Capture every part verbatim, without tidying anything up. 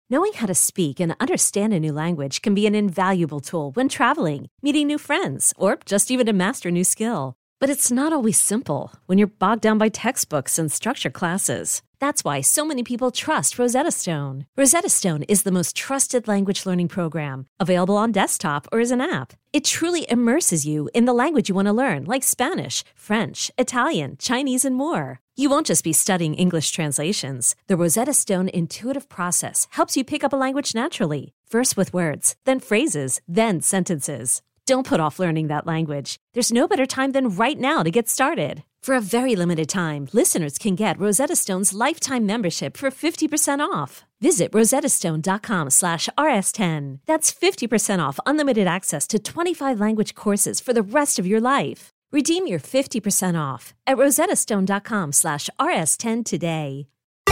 Knowing how to speak and understand a new language can be an invaluable tool when traveling, meeting new friends, or just even to master a new skill. But it's not always simple when you're bogged down by textbooks and structured classes. That's why so many people trust Rosetta Stone. Rosetta Stone is the most trusted language learning program, available on desktop or as an app. It truly immerses you in the language you want to learn, like Spanish, French, Italian, Chinese, and more. You won't just be studying English translations. The Rosetta Stone intuitive process helps you pick up a language naturally, first with words, then phrases, then sentences. Don't put off learning that language. There's no better time than right now to get started. For a very limited time, listeners can get Rosetta Stone's lifetime membership for fifty percent off. Visit rosettastone.com slash rs10. That's fifty percent off unlimited access to twenty-five language courses for the rest of your life. Redeem your fifty percent off at rosettastone.com slash rs10 today.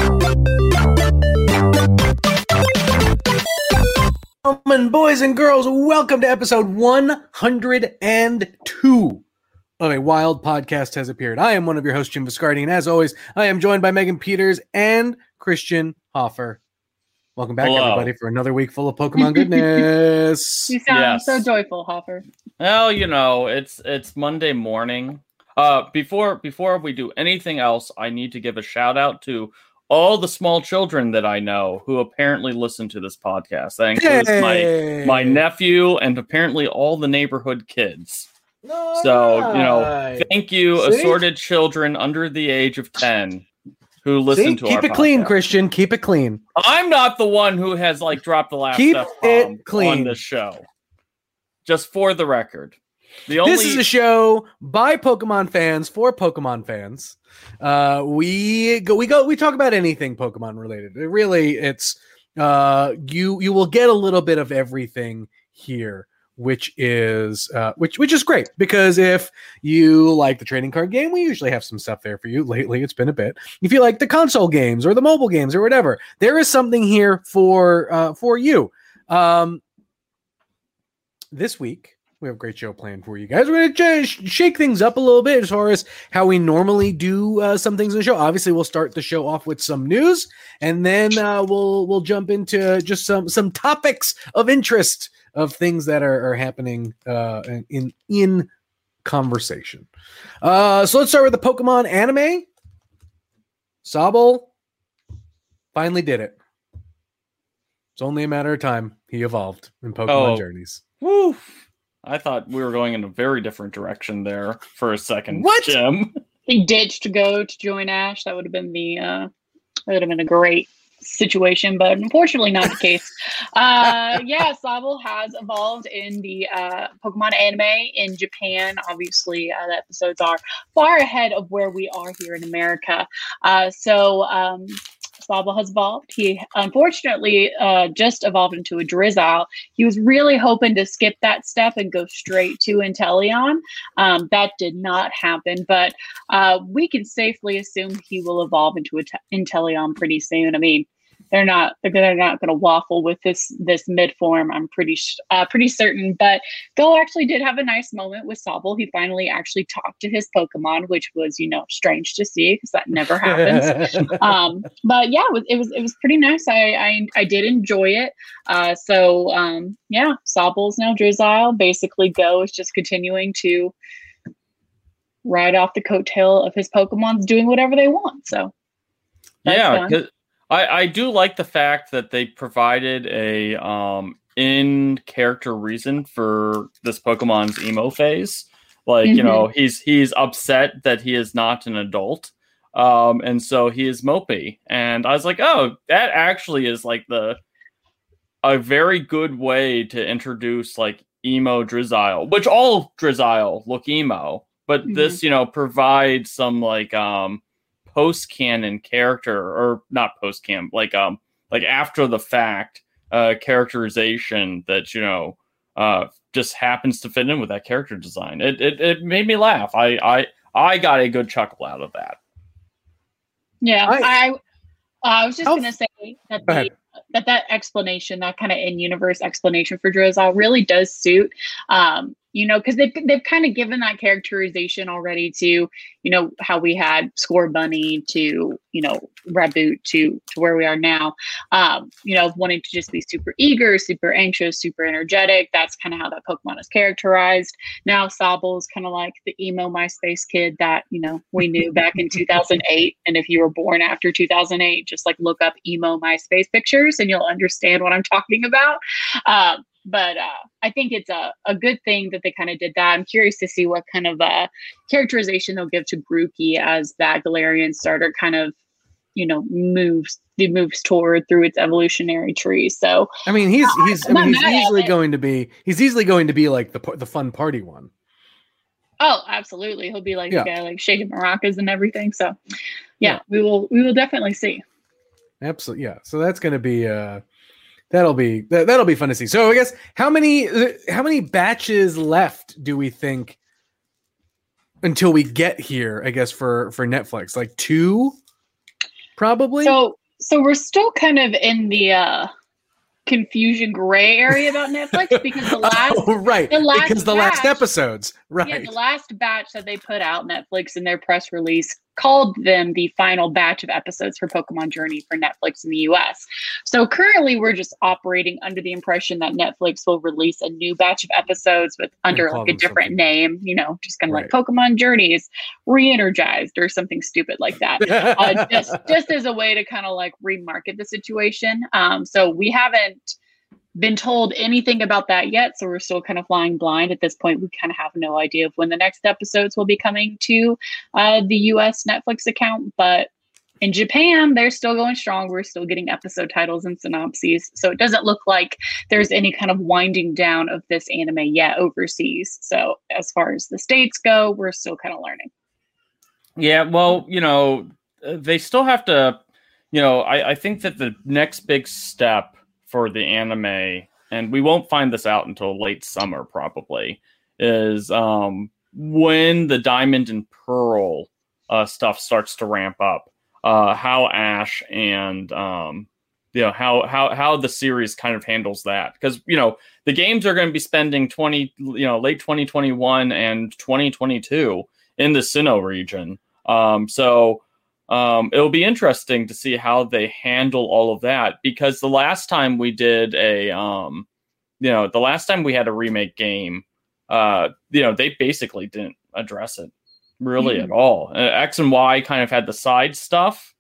Gentlemen, boys and girls, welcome to episode one hundred two of A Wild Podcast Has Appeared. I am one of your hosts, Jim Viscardi, and as always, I am joined by Megan Peters and Christian Hoffer. Welcome back, Hello. everybody, for another week full of Pokemon goodness. You sound Yes. so joyful, Hopper. Well, you know, it's it's Monday morning. Uh, before before we do anything else, I need to give a shout out to all the small children that I know who apparently listen to this podcast. That includes Hey. my my nephew and apparently all the neighborhood kids. So, you know, Alright. thank you, See? assorted children under the age of ten who listen See? to Keep our it clean, podcast. Christian. Keep it clean. I'm not the one who has like dropped the last Keep F-bomb it clean. on this show. Just for the record. The only This is a show by Pokemon fans for Pokemon fans. Uh, we go, we go, we talk about anything Pokemon related. It really, it's uh, you. You will get a little bit of everything here, which is uh, which which is great because if you like the trading card game, we usually have some stuff there for you. Lately, it's been a bit. If you like the console games or the mobile games or whatever, there is something here for uh, for you. Um, this week. We have a great show planned for you guys. We're going to sh- shake things up a little bit as far as how we normally do uh, some things in the show. Obviously, we'll start the show off with some news, and then uh, we'll we'll jump into just some some topics of interest of things that are, are happening uh, in in conversation. Uh, so let's start with the Pokemon anime. Sobble finally did it. It's only a matter of time. He evolved in Pokemon Oh. Journeys. Woo! I thought we were going in a very different direction there for a second. What? Jim? He ditched to go to join Ash. That would have been the uh, that would have been a great situation, but unfortunately not the case. Uh, yeah, Sobble has evolved in the uh, Pokemon anime in Japan. Obviously, uh, the episodes are far ahead of where we are here in America. Uh, so. Um, Sobble has evolved. He unfortunately uh, just evolved into a Drizzile. He was really hoping to skip that step and go straight to Inteleon. Um, that did not happen, but uh, we can safely assume he will evolve into a t- Inteleon pretty soon. I mean, they're not they're not going to waffle with this this mid form. I'm pretty sh- uh, pretty certain. But Go actually did have a nice moment with Sobble. He finally actually talked to his Pokemon, which was you know strange to see because that never happens. um, but yeah, it was, it was it was pretty nice. I I, I did enjoy it. Uh, so um, yeah, Sobble's now Drizzile. Basically, Go is just continuing to ride off the coattail of his Pokemon's doing whatever they want. So that's Yeah, fun. 'cause I, I do like the fact that they provided a um in character reason for this Pokemon's emo phase. Like, you know, he's he's upset that he is not an adult. Um, and so he is mopey. And I was like, oh, that actually is like the a very good way to introduce like emo Drizzile, which all Drizzile look emo, but Mhm. this, you know, provides some like um post-canon character, or not post-canon, like um like after the fact uh characterization that, you know, uh just happens to fit in with that character design. It it, it made me laugh. I, I I got a good chuckle out of that. Yeah, I- I uh, I was just How- gonna say that Go the, ahead. that that explanation, that kind of in-universe explanation for Drizzile, really does suit um, you know, because they've, they've kind of given that characterization already to, you know, how we had Score Bunny to, you know, Reboot to to where we are now, um, you know, wanting to just be super eager, super anxious, super energetic. That's kind of how that Pokemon is characterized. Now Sobble's kind of like the emo MySpace kid that, you know, we knew back in two thousand eight. And if you were born after two thousand eight, just like look up emo MySpace pictures and you'll understand what I'm talking about. Um, But uh, I think it's a, a good thing that they kind of did that. I'm curious to see what kind of uh, characterization they'll give to Grookey as that Galarian starter kind of, you know, moves the moves toward through its evolutionary tree. So I mean, he's he's I'm I mean, not he's mad at easily it. going to be he's easily going to be like the the fun party one. Oh, absolutely. He'll be like Yeah. the guy like shaking maracas and everything. So yeah, Yeah. we will we will definitely see. Absolutely, yeah. So that's going to be uh, that'll be that, that'll be fun to see. So I guess how many how many batches left do we think until we get here? I guess for for Netflix, like two, probably. So so we're still kind of in the uh confusion gray area about Netflix because the last oh, right, the last because the last batch- episodes, right? Yeah, the last batch that they put out, Netflix in their press release called them the final batch of episodes for Pokemon Journey for Netflix in the U S. So currently we're just operating under the impression that Netflix will release a new batch of episodes with under call like a them different something. name, you know, just kind of Right. like Pokemon Journeys re-energized or something stupid like that. uh, just just as a way to kind of like remarket the situation. Um, so we haven't been told anything about that yet, so we're still kind of flying blind at this point. We kind of have no idea of when the next episodes will be coming to uh, the U S Netflix account. But in Japan, they're still going strong. We're still getting episode titles and synopses, so it doesn't look like there's any kind of winding down of this anime yet overseas. So as far as the States go, we're still kind of learning. Yeah, well, you know, uh, they still have to, you know, I, I think that the next big step for the anime, and we won't find this out until late summer probably, is um, when the Diamond and Pearl uh, stuff starts to ramp up. Uh, how Ash and um, you know how how how the series kind of handles that, because you know the games are going to be spending twenty you know late twenty twenty-one and twenty twenty-two in the Sinnoh region. Um, so. Um, it'll be interesting to see how they handle all of that, because the last time we did a, um, you know, the last time we had a remake game, uh, you know, they basically didn't address it really Mm. at all. Uh, X and Y kind of had the side stuff,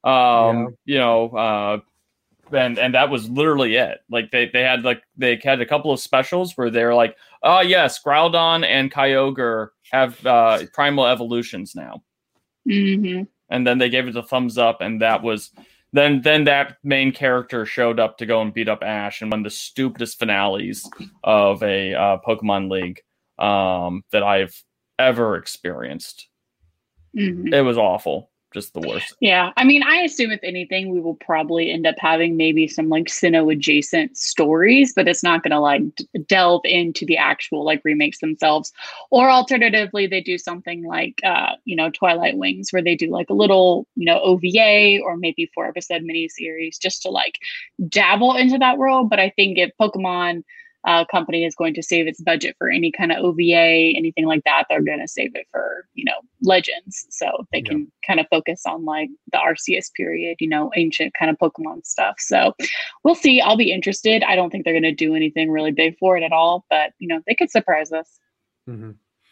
um, you know, uh, and and that was literally it. Like they they had like they had a couple of specials where they're like, oh yes, Groudon and Kyogre have uh, primal evolutions now. Mm-hmm. And then they gave it a thumbs up, and that was then then that main character showed up to go and beat up Ash in one of the stupidest finales of a uh, Pokemon League um, that I've ever experienced. Mm-hmm. It was awful. Just the worst. Yeah, I mean, I assume if anything, we will probably end up having maybe some like Sinnoh adjacent stories, but it's not going to like d- delve into the actual like remakes themselves. Or alternatively, they do something like, uh, you know, Twilight Wings, where they do like a little, you know, O V A or maybe four episode miniseries just to like dabble into that world. But I think if Pokemon uh, company is going to save its budget for any kind of O V A, anything like that, they're going to save it for, you know, Legends. So they Yeah. can kind of focus on like the R C S period, you know, ancient kind of Pokemon stuff. So we'll see. I'll be interested. I don't think they're going to do anything really big for it at all, but, you know, they could surprise us. Mm-hmm.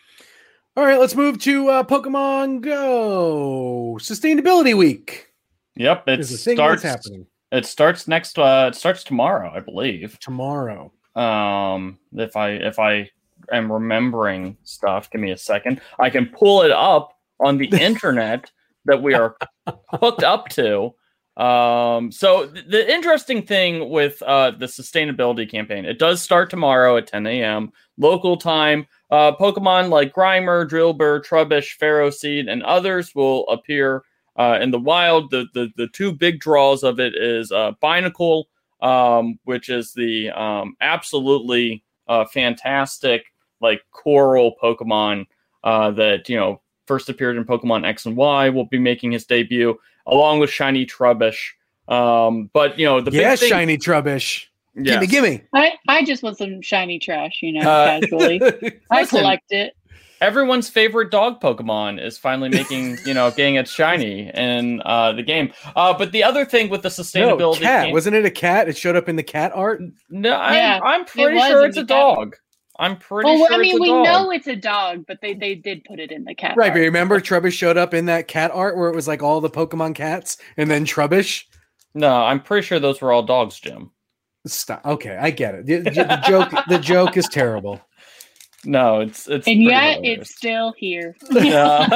All right, let's move to uh, Pokemon Go Sustainability Week. Yep, it Is the thing that's starts. happening It starts next. Uh, it starts tomorrow, I believe. tomorrow. Um, if I if I am remembering stuff, give me a second. I can pull it up on the internet that we are hooked up to. Um, so th- the interesting thing with uh, the sustainability campaign, it does start tomorrow at ten a.m. local time. Uh, Pokemon like Grimer, Drillbur, Trubbish, Ferroseed, and others will appear uh, in the wild. The, the the two big draws of it is uh, Binacle, um, which is the um, absolutely uh, fantastic like coral Pokemon uh, that you know first appeared in Pokemon X and Y. Will be making his debut along with Shiny Trubbish. Um, but you know the Yeah, big thing, shiny Trubbish. Yes. Gimme, gimme. I, I just want some shiny trash, you know, Uh, casually. I listen, collect it. Everyone's favorite dog Pokemon is finally making, you know, getting its shiny in uh, the game. Uh, but the other thing with the sustainability, No, cat. game, wasn't it a cat? It showed up in the cat art. no, I'm, Yeah, I'm pretty was sure in it's the a cat dog. I'm pretty Well, sure I mean, it's a we dog. know it's a dog, but they, they did put it in the cat. Right, art. but remember Trubbish showed up in that cat art where it was like all the Pokemon cats and then Trubbish? No, I'm pretty sure those were all dogs, Jim. Stop. Okay, I get it. The, the joke the joke is terrible. No, it's it's And pretty yet hilarious. it's still here. Yeah.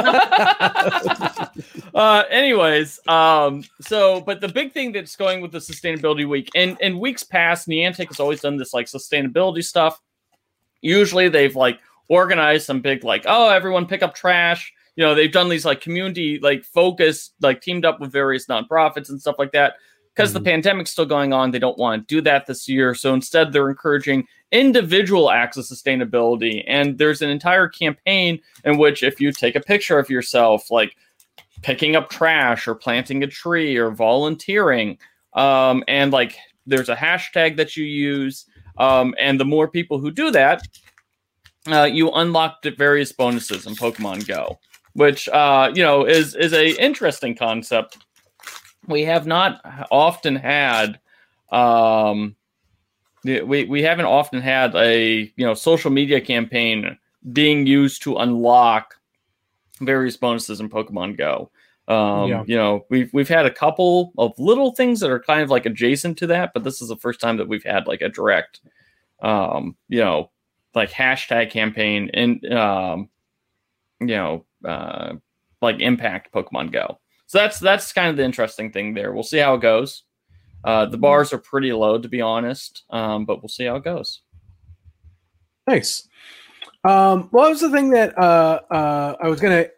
uh, anyways, um, so but the big thing that's going with the sustainability week, and in weeks past, Niantic has always done this like sustainability stuff. Usually they've like organized some big like, oh, everyone pick up trash. You know, they've done these like community like focus, like teamed up with various nonprofits and stuff like that. Because mm-hmm. the pandemic's still going on, they don't want to do that this year. So instead, they're encouraging individual acts of sustainability. And there's an entire campaign in which if you take a picture of yourself, like picking up trash or planting a tree or volunteering, um, and like there's a hashtag that you use. Um, and the more people who do that, uh, you unlock the various bonuses in Pokemon Go, which, uh, you know, is, is a interesting concept. We have not often had, um, we we haven't often had a you know social media campaign being used to unlock various bonuses in Pokemon Go. Um, yeah. You know, we've we've had a couple of little things that are kind of like adjacent to that, but this is the first time that we've had like a direct, um, you know, like hashtag campaign in, um, you know, uh, like impact Pokemon Go. So that's that's kind of the interesting thing there. We'll see how it goes. Uh, the bars are pretty low, to be honest, um, but we'll see how it goes. Nice. Um, what was the thing that uh, uh, I was gonna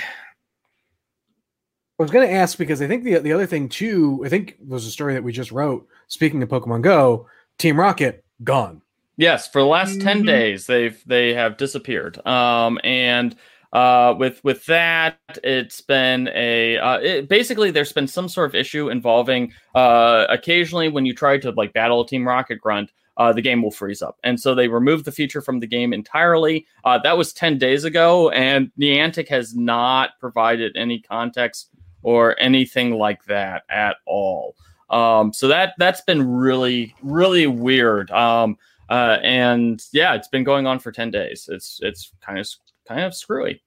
I was gonna ask because I think the the other thing too I think was a story that we just wrote. Speaking of Pokemon Go, Team Rocket gone. Yes, for the last mm-hmm. ten days they've they have disappeared. Um, and Uh, with with that, it's been a uh, it, basically there's been some sort of issue involving uh, occasionally when you try to like battle a Team Rocket Grunt, uh, the game will freeze up, and so they removed the feature from the game entirely. Uh, that was ten days ago, and Niantic has not provided any context or anything like that at all. Um, so that that's been really really weird. Um, uh, and yeah, it's been going on for ten days. It's it's kind of kind of screwy.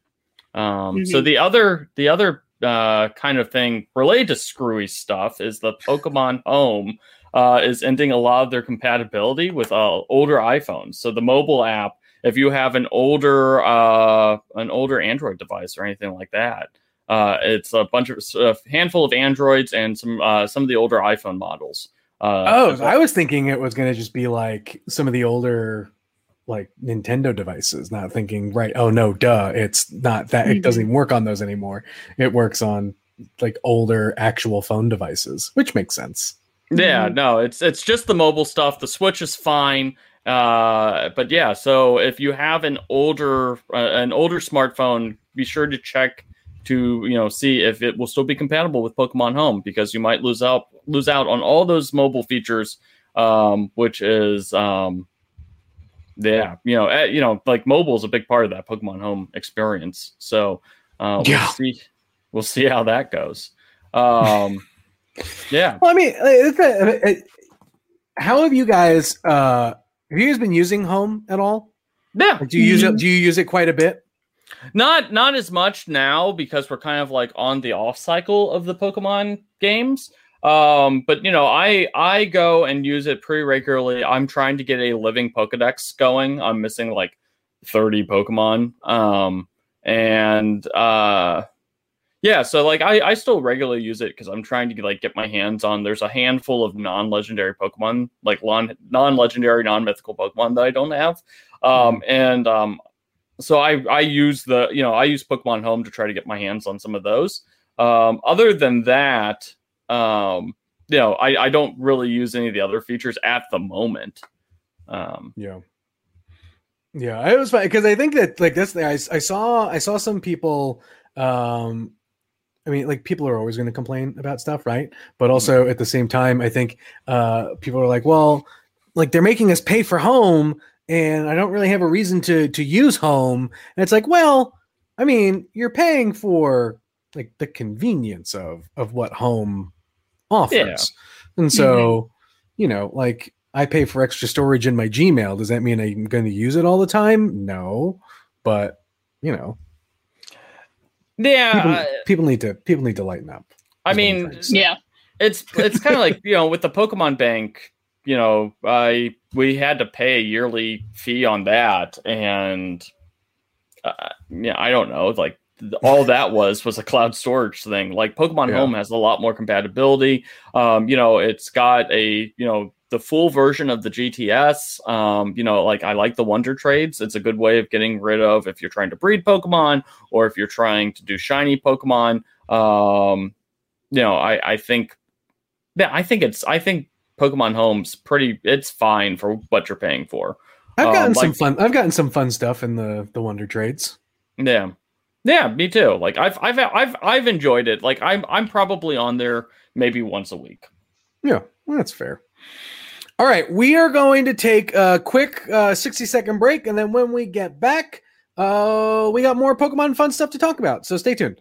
Um, mm-hmm. So the other the other uh, kind of thing related to screwy stuff is the Pokemon Home uh, is ending a lot of their compatibility with uh, older iPhones. So the mobile app, if you have an older uh, an older Android device or anything like that, uh, it's a bunch of a handful of Androids and some uh, some of the older iPhone models. Uh, oh, so I was thinking it was going to just be like some of the older. Like Nintendo devices, not thinking, right, oh no, duh, it's not that, it doesn't even work on those anymore. It works on like older actual phone devices, which makes sense. Yeah, no, it's it's just the mobile stuff. The Switch is fine, uh, but yeah, so if you have an older uh, an older smartphone, be sure to check to you know see if it will still be compatible with Pokemon Home, because you might lose out lose out on all those mobile features, um, which is um, Yeah, you know, uh, you know, like mobile is a big part of that Pokemon Home experience. So uh, we'll yeah. see, we'll see how that goes. Um, yeah. Well, I mean, it's a, it, how have you guys? Uh, have you guys been using Home at all? Yeah. Like, do you use it? Do you use it quite a bit? Not not as much now because we're kind of like on the off cycle of the Pokemon games. Um, but you know, I I go and use it pretty regularly. I'm trying to get a living Pokedex going. I'm missing like thirty Pokemon. Um, and uh, yeah, so like I, I still regularly use it because I'm trying to like get my hands on. There's a handful of non-legendary Pokemon, like non non-legendary, non-mythical Pokemon that I don't have. Um, and um, so I I use the you know I use Pokemon Home to try to get my hands on some of those. Um, other than that. Um, you know, I, I don't really use any of the other features at the moment. Um, yeah, yeah, it was fun because I think that like this thing I, I saw I saw some people um I mean, like people are always going to complain about stuff, right? But also mm-hmm. at the same time, I think uh, people are like, well, like they're making us pay for home, and I don't really have a reason to to use home. And it's like, well, I mean, you're paying for like the convenience of of what home offers, yeah. and so mm-hmm. you know, like I pay for extra storage in my Gmail. Does that mean I'm going to use it all the time? No, but you know. Yeah, people, uh, people need to people need to lighten up. I mean, yeah, it's it's kind of like, you know, with the Pokemon Bank, you know, I we had to pay a yearly fee on that, and uh, yeah, I don't know, like all that was was a cloud storage thing. Like Pokemon yeah. Home has a lot more compatibility. Um, you know, it's got a you know. the full version of the G T S. Um, you know, like I like the Wonder Trades. It's a good way of getting rid of if you're trying to breed Pokemon or if you're trying to do shiny Pokemon. Um, you know, I, I think, yeah, I think it's, I think Pokemon Home's pretty, it's fine for what you're paying for. I've gotten um, some like, fun. I've gotten some fun stuff in the, the Wonder Trades. Yeah. Yeah, me too. Like I've, I've, I've, I've enjoyed it. Like I'm, I'm probably on there maybe once a week. Yeah, well, that's fair. All right, we are going to take a quick uh, sixty second break, and then when we get back, uh, we got more Pokemon fun stuff to talk about. So stay tuned.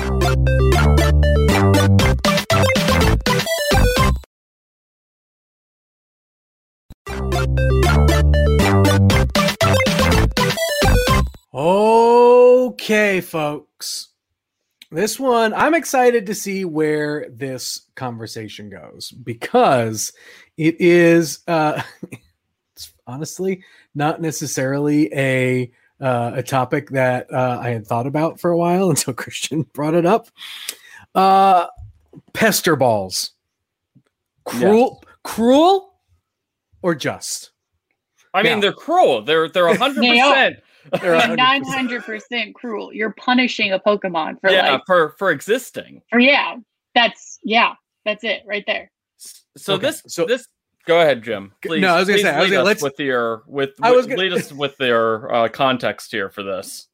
Okay, folks. This one, I'm excited to see where this conversation goes because it is uh, it's honestly not necessarily a uh, a topic that uh, I had thought about for a while until Christian brought it up. Uh, pester balls, cruel, yes. cruel, or just? I mean, now, they're cruel. They're they're a hundred percent. They're nine hundred percent cruel. You're punishing a Pokemon for yeah, like for for existing. For yeah, that's yeah, that's it right there. So okay, this so this go ahead, Jim. Please, no, I was gonna say I was gonna let's with your with, I was with gonna, lead us with your uh, context here for this.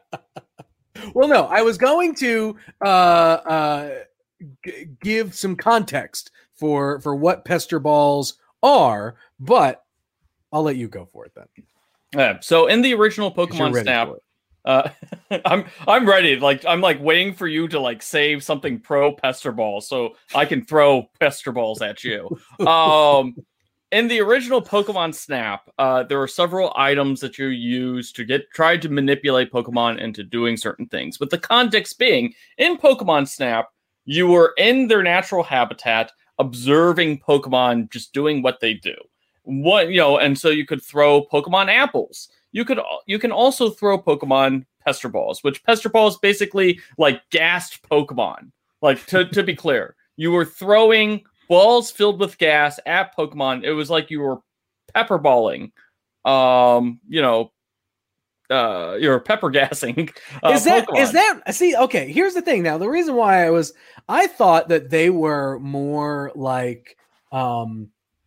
Well, no, I was going to uh, uh, g- give some context for for what pester balls are, but I'll let you go for it then. Yeah. So in the original Pokemon Snap, uh, I'm I'm ready. Like I'm like waiting for you to like save something pro pester ball so I can throw pester balls at you. Um, in the original Pokemon Snap, uh, there were several items that you used to get tried to manipulate Pokemon into doing certain things. With the context being in Pokemon Snap, you were in their natural habitat, observing Pokemon just doing what they do. What you know, and so you could throw Pokemon apples. You could you can also throw Pokemon pester balls, which pester balls basically like gassed Pokemon. Like to to be clear, you were throwing balls filled with gas at Pokemon. It was like you were pepper balling. Um, you know, uh, you're pepper gassing. Uh, is that Pokemon. is that see? Okay, here's the thing. Now, the reason why I was I thought that they were more like um.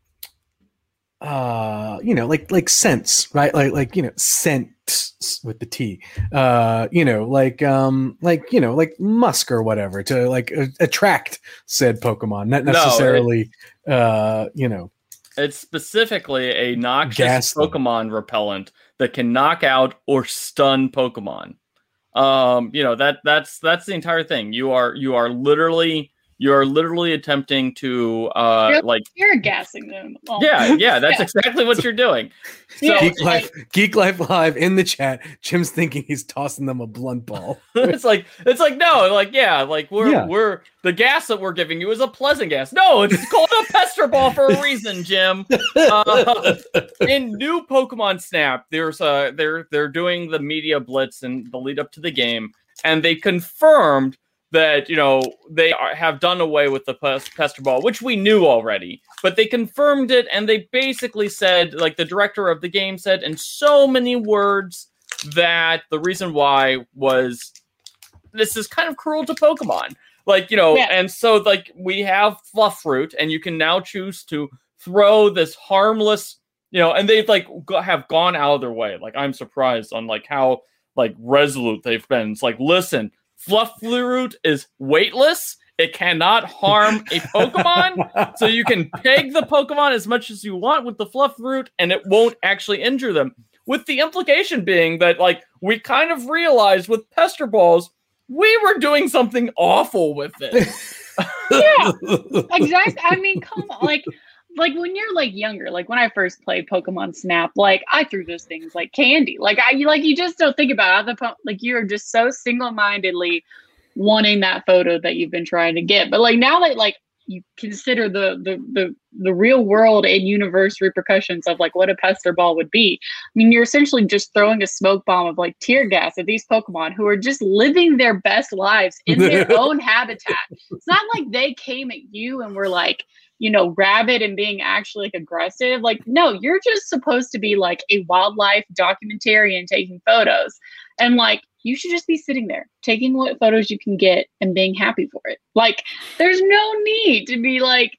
uh you know like like scents, right? like like you know scent with the T, uh you know like um like you know like musk or whatever to like uh, attract said Pokemon, not necessarily no, it, uh you know it's specifically a noxious Pokemon repellent that can knock out or stun Pokemon. Um you know that that's that's the entire thing. You are you are literally You are literally attempting to, uh, you're, like, you're gassing them. Oh. Yeah, yeah, that's yeah. exactly what you're doing. So, Geek Life, Geek Life Live in the chat. Jim's thinking he's tossing them a blunt ball. it's like, it's like, no, like, yeah, like we're, yeah. we're the gas that we're giving you is a pleasant gas. No, it's called a pester ball for a reason, Jim. Uh, in new Pokemon Snap, there's uh, they're they're doing the media blitz and the lead up to the game, and they confirmed that, you know, they are, have done away with the pester ball, which we knew already, but they confirmed it, and they basically said, like the director of the game said in so many words, that the reason why was this is kind of cruel to Pokemon. Like, you know, yeah. and so like we have Fluffroot, and you can now choose to throw this harmless, you know, and they've like go, have gone out of their way. Like, I'm surprised on like how like resolute they've been. It's like, listen, Fluffaloot is weightless. It cannot harm a Pokemon, so you can peg the Pokemon as much as you want with the Fluffaloot, and it won't actually injure them. With the implication being that, like, we kind of realized with Pester Balls, we were doing something awful with it. Yeah, exactly. I mean, come on, like, like when you're like younger, like when I first played Pokemon Snap, like I threw those things like candy. Like I, like you just don't think about it. The po- like you're just so single-mindedly wanting that photo that you've been trying to get. But like now that like you consider the the the the real world and universe repercussions of like what a Pester Ball would be, I mean, you're essentially just throwing a smoke bomb of like tear gas at these Pokemon who are just living their best lives in their own habitat. It's not like they came at you and were like, you know, rabid and being actually like aggressive. Like, no, you're just supposed to be like a wildlife documentarian taking photos. And like, you should just be sitting there taking what photos you can get and being happy for it. Like, there's no need to be like,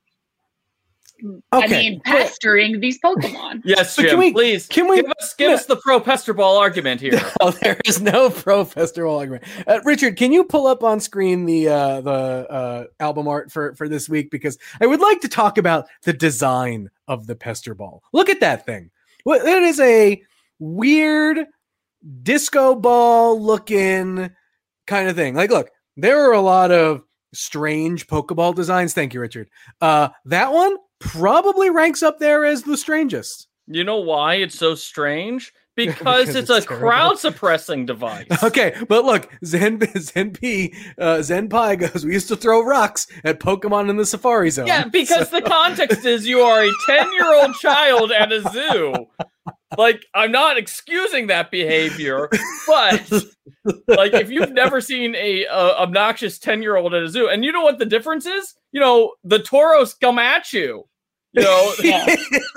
okay, I mean, pestering but, these Pokemon. Yes, Jim, can we, please can we give us give yeah. us the pro Pester Ball argument here? No, there is no pro Pester Ball argument. Uh, Richard, can you pull up on screen the uh, the uh, album art for for this week, because I would like to talk about the design of the Pester Ball. Look at that thing. Well, it is a weird disco ball looking kind of thing. Like, look, there are a lot of strange Pokeball designs. Thank you, Richard. Uh, that one probably ranks up there as the strangest. You know why it's so strange? Because, because it's, it's a terrible. crowd suppressing device. Okay, but look, Zen Zen P uh, Zen Pi goes, we used to throw rocks at Pokemon in the Safari Zone. Yeah, because so. the context is you are a ten-year-old child at a zoo. Like, I'm not excusing that behavior, but like if you've never seen a uh, obnoxious ten-year-old at a zoo, and you know what the difference is? You know, the Tauros come at you. You know, yeah.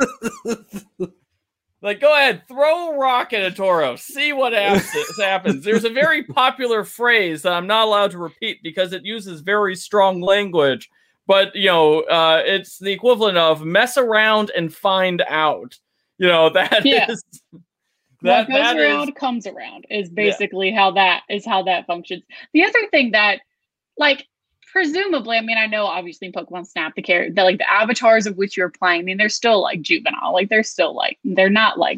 Like, go ahead, throw a rock at a Tauros, see what happens. There's a very popular phrase that I'm not allowed to repeat because it uses very strong language, but, you know, uh, it's the equivalent of mess around and find out. You know, that yeah. is... That, what goes that around is, comes around is basically yeah. how that is how that functions. The other thing that, like, presumably, I mean, I know obviously in Pokemon Snap, the character, the, like the avatars of which you're playing, I mean, they're still like juvenile, like they're still like, they're not like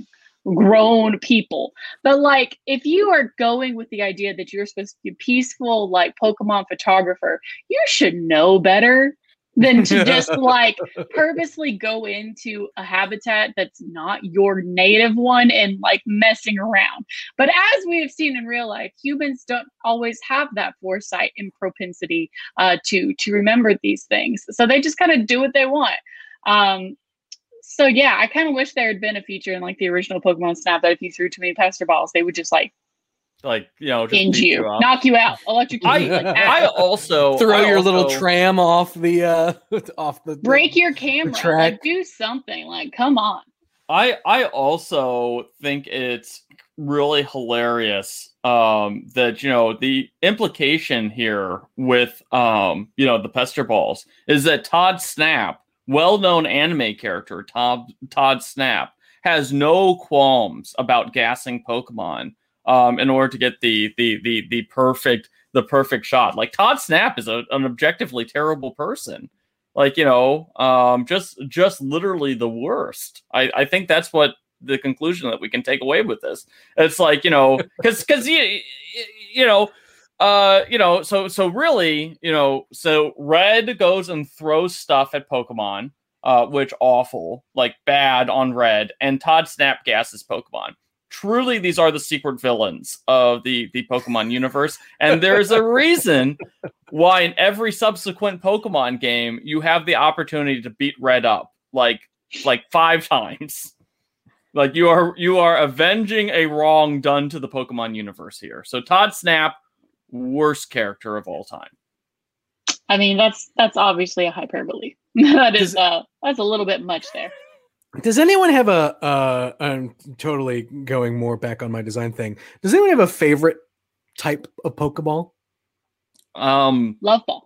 grown people. But like, if you are going with the idea that you're supposed to be a peaceful, like Pokemon photographer, you should know better than to just like purposely go into a habitat that's not your native one and like messing around. But as we have seen in real life, humans don't always have that foresight and propensity uh, to to remember these things. So they just kind of do what they want. Um, so yeah, I kind of wish there had been a feature in like the original Pokemon Snap that if you threw too many Pester Balls, they would just like Like, you know, just hinge you, you knock you out, electrocute I, you. Like I also throw I your also, little tram off the uh off the break the, your camera, track. like do something. Like, come on. I I also think it's really hilarious um that, you know, the implication here with um you know the Pester Balls is that Todd Snap, well-known anime character Todd Todd Snap, has no qualms about gassing Pokemon um, in order to get the the the the perfect the perfect shot. Like, Todd Snap is a, an objectively terrible person. Like, you know, um, just just literally the worst. I, I think that's what the conclusion that we can take away with this. It's like, you know, because because you you know. Uh, you know, so so really, you know, so Red goes and throws stuff at Pokemon, uh, which awful, like bad on Red, and Todd Snap gasses Pokemon. Truly, these are the secret villains of the, the Pokemon universe, and there's a reason why in every subsequent Pokemon game you have the opportunity to beat Red up like like five times. Like, you are you are avenging a wrong done to the Pokemon universe here. So Todd Snap, worst character of all time. I mean, that's that's obviously a hyperbole. that is uh, that's a little bit much there. Does anyone have a? Uh, I'm totally going more back on my design thing. Does anyone have a favorite type of Pokeball? Um, Love Ball.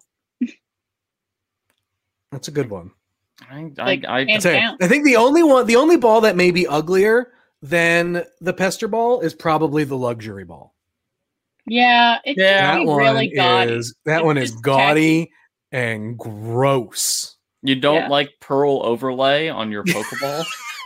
That's a good one. I I, Like, I, hands I, down. I think the only one, the only ball that may be uglier than the Pester Ball is probably the Luxury Ball. Yeah, it's Yeah. just That one really gaudy. is that It's one is just gaudy tacky. and gross. You don't Yeah. like pearl overlay on your Pokeball?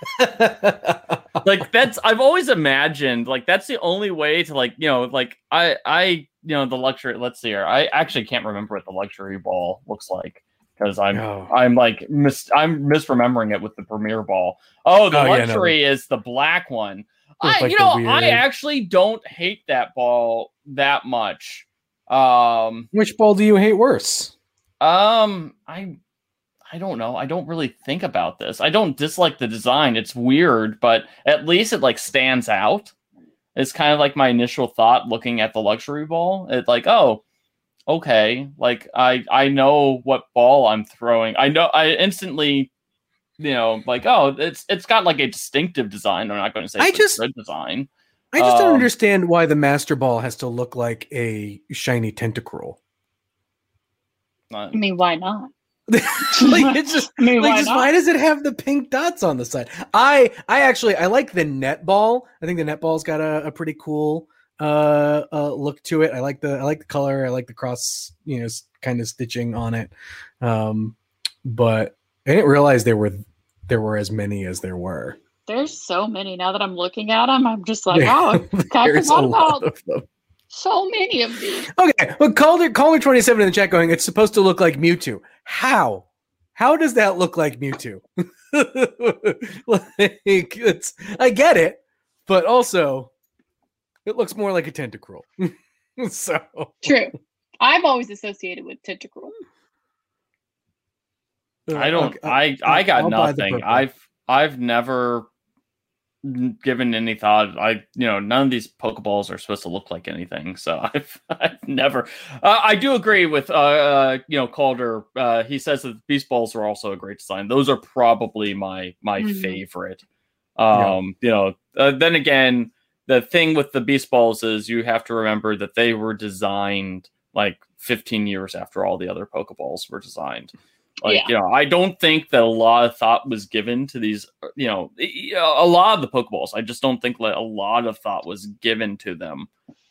Like that's I've always imagined like that's the only way to like you know like I I you know the luxury let's see here I actually can't remember what the luxury ball looks like because I'm Oh. I'm like mis- I'm misremembering it with the premier ball. Oh, the Oh, yeah, no. luxury is the black one. With, I like, you the know weird- I actually don't hate that ball that much. Um Which ball do you hate worse? um I I don't know. I don't really think about this. I don't dislike the design. It's weird, but at least it like stands out. It's kind of like my initial thought looking at the luxury ball. It's like, oh, okay. Like I I know what ball I'm throwing. I know I instantly, you know, like, oh, it's it's got like a distinctive design. I'm not going to say I it's just- a good design. I just don't Um, understand why the Master Ball has to look like a shiny Tentacruel. Uh, I mean, why not? Like it's just I mean, like why just not? why does it have the pink dots on the side? I I actually I like the net ball. I think the net ball's got a, a pretty cool uh, uh look to it. I like the I like the color. I like the cross, you know, s- kind of stitching on it. Um, but I didn't realize there were there were as many as there were. There's so many now that I'm looking at them. I'm just like, There- oh, I There's forgot a lot about of them. so many of these. Okay, well, Calder Calder twenty-seven in the chat going, it's supposed to look like Mewtwo. How? How does that look like Mewtwo? Like it's I get it, but also it looks more like a Tentacruel. So True. I've always associated with Tentacruel. uh, I don't. okay, I I got I'll buy the nothing. purple. I've I've never given any thought. I you know none of these Pokeballs are supposed to look like anything. So I've I've never. Uh, I do agree with uh, uh you know Calder. Uh, he says that Beast Balls are also a great design. Those are probably my my Mhm. favorite. Um, you know. Uh, then again, the thing with the Beast Balls is you have to remember that they were designed like fifteen years after all the other Pokeballs were designed. Like, Yeah. you know, I don't think that a lot of thought was given to these, you know, a lot of the Pokeballs. I just don't think that a lot of thought was given to them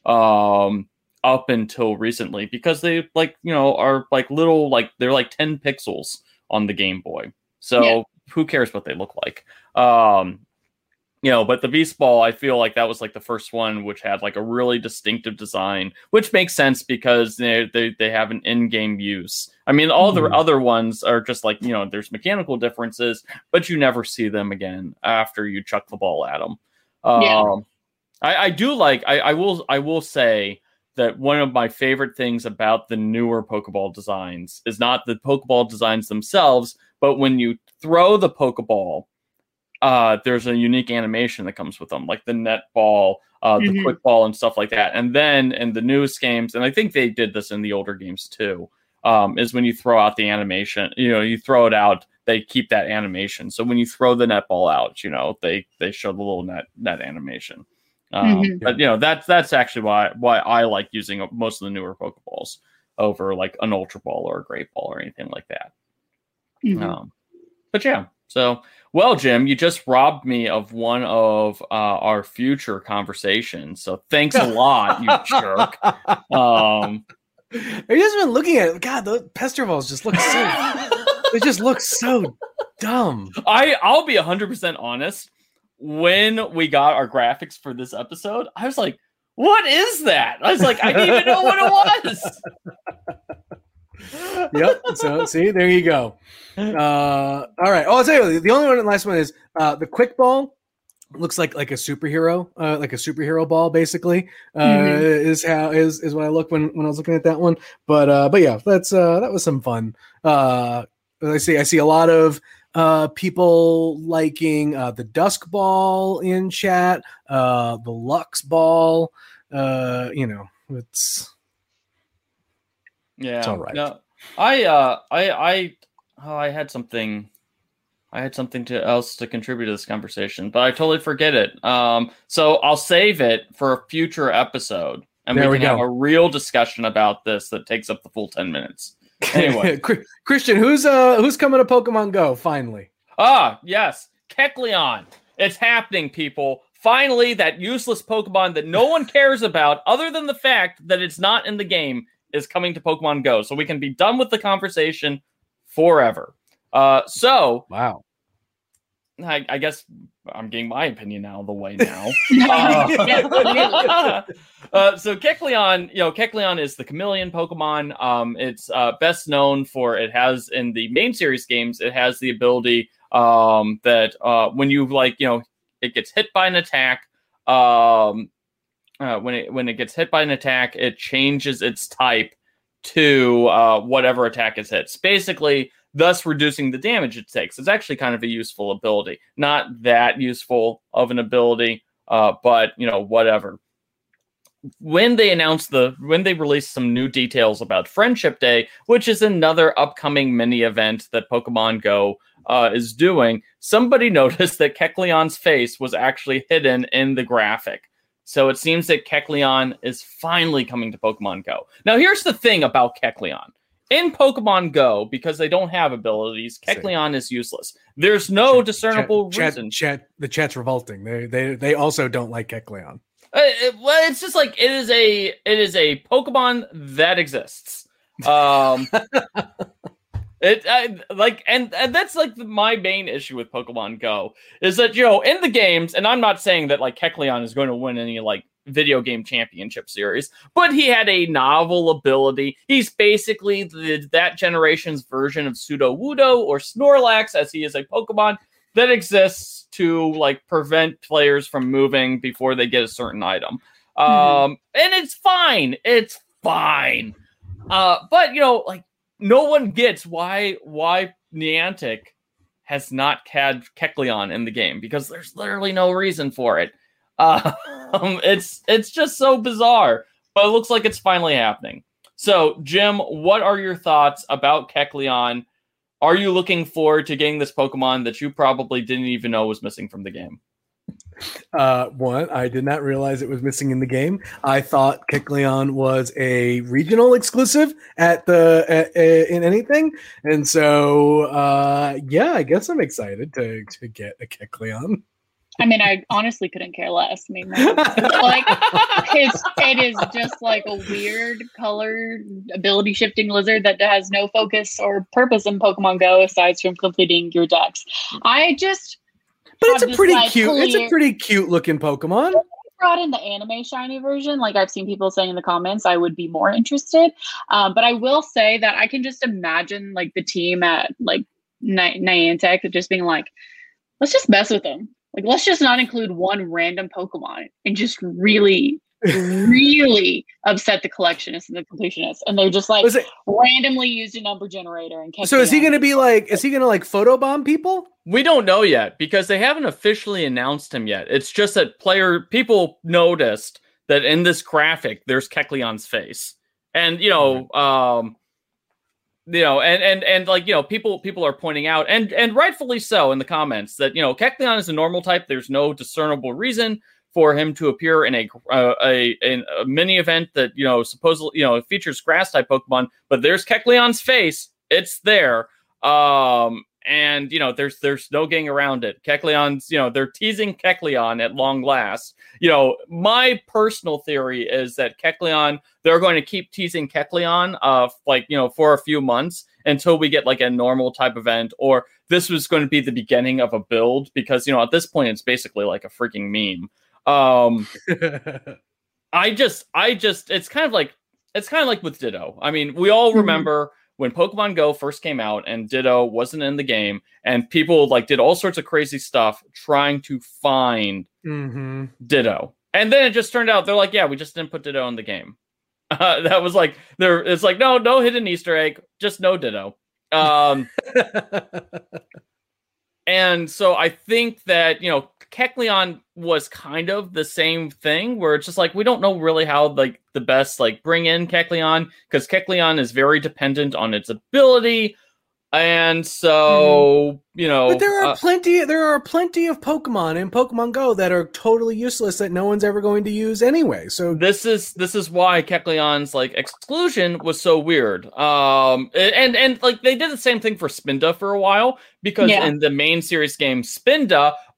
um, up until recently because they, like, you know, are like little, like, they're like ten pixels on the Game Boy. So Yeah. who cares what they look like? Um, you know, but the Beast Ball, I feel like that was like the first one which had like a really distinctive design, which makes sense because they they, they have an in-game use. I mean, all the Mhm. other ones are just like, you know, there's mechanical differences, but you never see them again after you chuck the ball at them. Um, Yeah. I, I do like, I, I will, I will say that one of my favorite things about the newer Pokeball designs is not the Pokeball designs themselves, but when you throw the Pokeball, uh, there's a unique animation that comes with them, like the net ball, uh, the Mhm. quick ball, and stuff like that. And then in the newest games, and I think they did this in the older games too, um, is when you throw out the animation, you know, you throw it out, they keep that animation. So when you throw the net ball out, you know, they they show the little net net animation. Um, Mhm. But you know, that's that's actually why why I like using most of the newer Pokeballs over like an Ultra Ball or a Great Ball or anything like that. Mhm. Um, but yeah, so well, Jim, you just robbed me of one of uh, our future conversations. So thanks a lot, you jerk. Um, I just been looking at it. God, those Pesterballs just look so they just look so dumb. I I'll be one hundred percent honest. When we got our graphics for this episode, I was like, "What is that?" I was like, "I didn't even know what it was." Yep. So see, there you go. Uh, all right. Oh, I'll tell you, the only one, the last one is uh, the quick ball. Looks like like a superhero, uh, like a superhero ball, basically. Uh, Mhm. Is how is is when I look when when I was looking at that one. But uh, but yeah, that's uh, that was some fun. Uh, I see I see a lot of uh people liking uh the Dusk Ball in chat, uh the Lux Ball. Uh, you know, it's Yeah, It's all right. No, I, uh, I, I, oh, I had something, I had something to else to contribute to this conversation, but I totally forget it. Um, so I'll save it for a future episode, and There we we can have go. a real discussion about this that takes up the full ten minutes. Anyway. Chri- Christian, who's uh who's coming to Pokemon Go finally? Ah, yes, Kecleon. It's happening, people. finally, that useless Pokemon that no one cares about, other than the fact that it's not in the game, is coming to Pokemon Go. So we can be done with the conversation forever. Uh, so, wow. I, I guess I'm getting my opinion out of the way now. uh, uh, so Kecleon, you know, Kecleon is the chameleon Pokemon. Um, it's uh, best known for, it has in the main series games, it has the ability um, that uh, when you like, you know, it gets hit by an attack. Um, uh, when it when it gets hit by an attack, it changes its type to uh, whatever attack it hits. Basically, thus reducing the damage it takes. It's actually kind of a useful ability. Not that useful of an ability, uh, but, you know, whatever. When they announced the, when they released some new details about Friendship Day, which is another upcoming mini event that Pokemon Go uh, is doing, somebody noticed that Kecleon's face was actually hidden in the graphic. So it seems that Kecleon is finally coming to Pokemon Go. Now, here's the thing about Kecleon. In Pokemon Go, because they don't have abilities, Kecleon is useless. There's no chat, discernible chat, reason. Chat, the chat's revolting. They they they also don't like Kecleon. Uh, it, well, it's just like it is a it is a Pokemon that exists. Um, it I, like and, and that's like my main issue with Pokemon Go is that, you know, in the games, and I'm not saying that like Kecleon is going to win any like video game championship series, but he had a novel ability. He's basically the, that generation's version of Sudowoodo or Snorlax, as he is a Pokemon that exists to like prevent players from moving before they get a certain item. Mm-hmm. Um, and it's fine. It's fine. Uh, but you know, like no one gets why why Niantic has not had Kecleon in the game, because there's literally no reason for it. Uh, um, it's it's just so bizarre, but it looks like it's finally happening. So, Jim, what are your thoughts about Kecleon? Are you looking forward to getting this Pokemon that you probably didn't even know was missing from the game? Uh, one, I did not realize it was missing in the game. I thought Kecleon was a regional exclusive at the at, uh, in anything, and so uh, yeah, I guess I'm excited to to get a Kecleon. I mean, I honestly couldn't care less. I mean, like, it's, it is just like a weird colored ability shifting lizard that has no focus or purpose in Pokemon Go aside from completing your decks. I just, but it's a this, pretty like, cute. clear, it's a pretty cute looking Pokemon. If they brought in the anime shiny version, like I've seen people saying in the comments, I would be more interested. Um, but I will say that I can just imagine like the team at like Ni- Niantic just being like, let's just mess with them. Like, let's just not include one random Pokemon and just really, really upset the collectionists and the completionists. And they're just like it, randomly used a number generator. And so is he going to be like, is he going to like photobomb people? We don't know yet because they haven't officially announced him yet. It's just that player people noticed that in this graphic, there's Kecleon's face. And, you know, um, You know, and, and and like, you know, people people are pointing out, and and rightfully so in the comments, that, you know, Kecleon is a normal type. There's no discernible reason for him to appear in a uh, a, in a mini event that, you know, supposedly, you know, features grass type Pokemon. But there's Kecleon's face. It's there. Um, and, you know, there's there's no getting around it. Kecleon's, you know, they're teasing Kecleon at long last. You know, my personal theory is that Kecleon, they're going to keep teasing Kecleon, uh, like, you know, for a few months until we get like a normal type event, or this was going to be the beginning of a build, because, you know, at this point, it's basically like a freaking meme. Um, I just, I just, it's kind of like, it's kind of like with Ditto. I mean, we all remember mm-hmm. when Pokemon Go first came out and Ditto wasn't in the game, and people like did all sorts of crazy stuff trying to find mm-hmm. Ditto. And then it just turned out they're like, yeah, we just didn't put Ditto in the game. Uh, that was like, there. It's like, no, no hidden Easter egg, just no Ditto. Um, and so I think that, you know, Kecleon was kind of the same thing, where it's just like, we don't know really how like the best like bring in Kecleon, because Kecleon is very dependent on its ability. And so, mm-hmm. you know, but there are uh, plenty, there are plenty of Pokemon in Pokemon Go that are totally useless that no one's ever going to use anyway. So this is, this is why Kecleon's like exclusion was so weird. Um, and, and like they did the same thing for Spinda for a while, because yeah. in the main series game, Spinda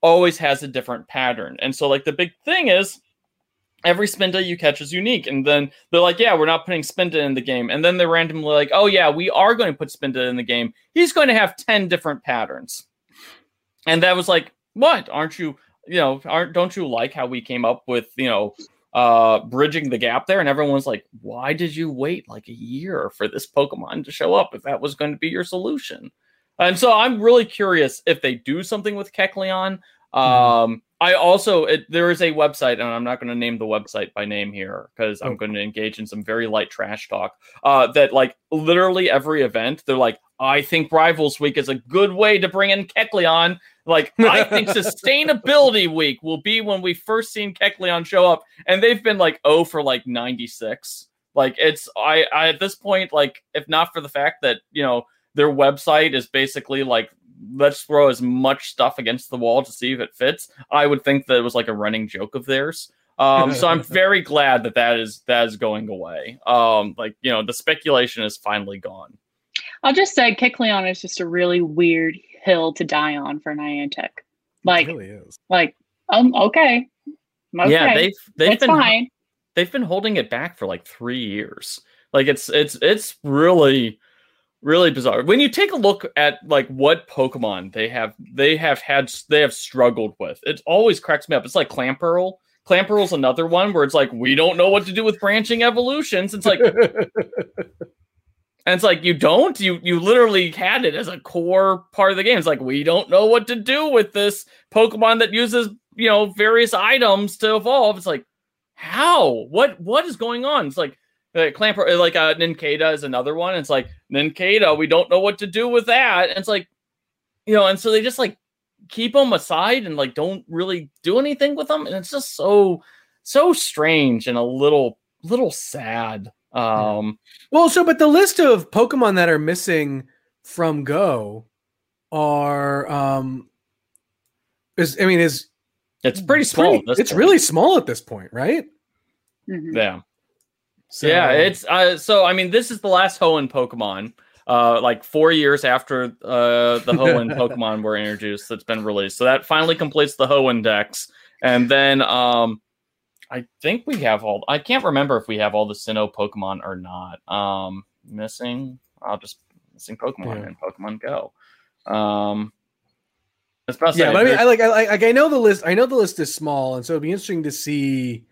always has a different pattern. And so like the big thing is every Spinda you catch is unique. And then they're like, yeah, we're not putting Spinda in the game. And then they're randomly like, oh yeah, we are going to put Spinda in the game. He's going to have ten different patterns. And that was like, what? Aren't you, you know, aren't, don't you like how we came up with, you know, uh, bridging the gap there? And everyone's like, why did you wait like a year for this Pokemon to show up if that was going to be your solution? And so I'm really curious if they do something with Kecleon. Um, mm-hmm. I also, it, there is a website, and I'm not going to name the website by name here because I'm going to engage in some very light trash talk, uh, that like literally every event, they're like, I think Rivals Week is a good way to bring in Kecleon. Like, I think Sustainability Week will be when we first seen Kecleon show up. And they've been like, oh, for like ninety-six. Like, it's, I, I, at this point, like, if not for the fact that, you know, their website is basically like, let's throw as much stuff against the wall to see if it fits, I would think that it was like a running joke of theirs. Um, so I'm very glad that that is, that is going away. Um, like, you know, the speculation is finally gone. I'll just say Kecleon is just a really weird hill to die on for Niantic. Like, it really is. Like, um, okay. okay. Yeah, they've, they've it's been, fine. They've been holding it back for like three years. Like it's, it's, it's really, really bizarre. When you take a look at like what Pokemon they have, they have had, they have struggled with, it always cracks me up. It's like Clamperl. Clamperl's another one where it's like, we don't know what to do with branching evolutions. It's like, and it's like, you don't, you, you literally had it as a core part of the game. It's like, we don't know what to do with this Pokemon that uses, you know, various items to evolve. It's like, how, what, what is going on? It's like, Uh, Clamper, like uh, Nincada is another one. It's like, Nincada, we don't know what to do with that. And it's like, you know, and so they just like keep them aside and like don't really do anything with them. And it's just so, so strange and a little, little sad. Um, well, so, but the list of Pokemon that are missing from Go are, um, is, I mean, is it's pretty small. Pretty, at this it's point. really small at this point, right? Mm-hmm. Yeah. So, yeah, it's uh, so. I mean, this is the last Hoenn Pokemon. Uh, like four years after uh the Hoenn Pokemon were introduced, that's been released. So that finally completes the Hoenn Dex, and then um, I think we have all. I can't remember if we have all the Sinnoh Pokemon or not. Um, missing. I'll just missing Pokemon yeah. in Pokemon Go. Um, that's about yeah, but I mean, I like, I like, I know the list. I know the list is small, and so it'd be interesting to see